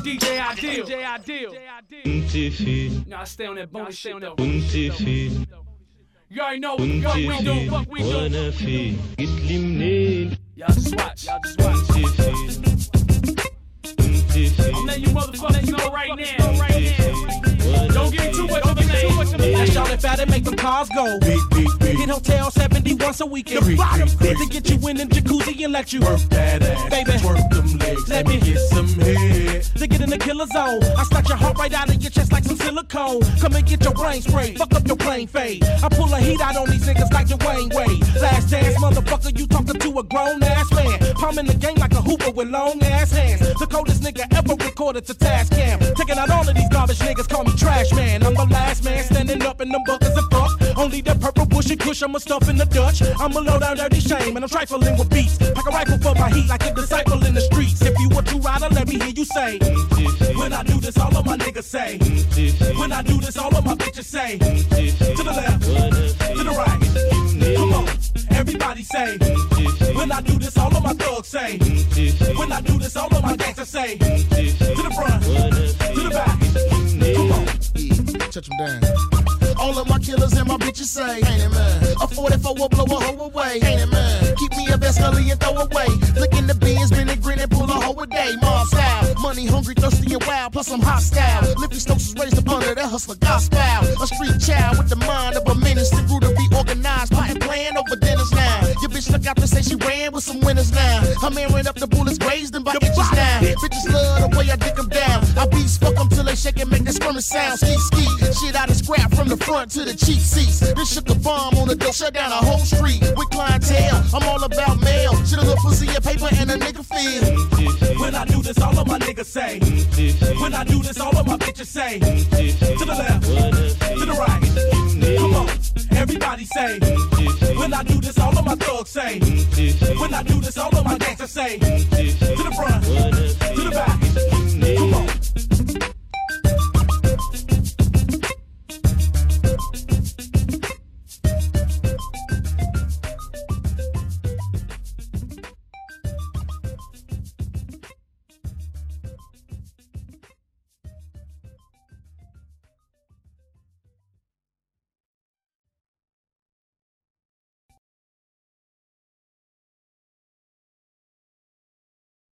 DJ Ideal. Nah, I stay on that bonus shit though. You already know what we do. Fuck we do. Y'all just watch. I'm letting you motherfuckers know right now. Don't get too much of the name. That's y'all that fat and make them cars go. Hit Hotel 70 once a weekend. The bottom to get you in the jacuzzi and let you work that ass, baby. Work them legs, let me get some head. To get in the killer zone, I snatch your heart right out of your chest like some silicone. Come and get your brain sprayed, fuck up your plane fade. I pull a heat out on these niggas like Dwayne Wade. Last dance, motherfucker, you talking to a grown ass man. Palm in the game like a hooper with long ass hands. The coldest nigga ever recorded to task cam. Taking out all of these garbage niggas, call me trash man. I'm the last man standing up in them buckets of fuck. Only the purple bush and kush, I'ma stuff in the Dutch. I'ma low down dirty shame and I'm trifling with beats. Pack a rifle for my heat like a disciple in the streets. If you a true rider, let me hear you say. When I do this, all of my niggas say. When I do this, all of my bitches say. To the left, to the right. Come on, everybody say. When I do this, all of my thugs say. When I do this, all of my gangsters say. To the front, to the back. Come on. Touch them down. All of my killers and my bitches say, ain't it man? A 44 will blow a hoe away, ain't it man? Keep me a best gully and throw away. Look in the bins, been and grin and pull a hoe a day. Mob style, money hungry, thirsty and wild, plus I'm hostile. Lippy Stokes is raised up under that hustler gospel. A street child with the mind of a menace, the grew to be organized, plotting plan over dinners now. Your bitch look out to say she ran with some winners now. I'm airing up the bullets, grazed them by inches now. Bitches love the way I dick them down. I beast fuck them till they shake and make that squirming sound. Ski, shit out of scrap from the front to the cheap seats. This shook a bomb on the door, shut down a whole street with clientele. I'm all about mail. Shit a little pussy and paper and a nigga feel. When I do this, all of my niggas say. When I do this, all of my bitches say. To the left, to the right. Come on, everybody say. When I do this, all of my thugs say. When I do this, all of my gangsters say. To the front, to the back.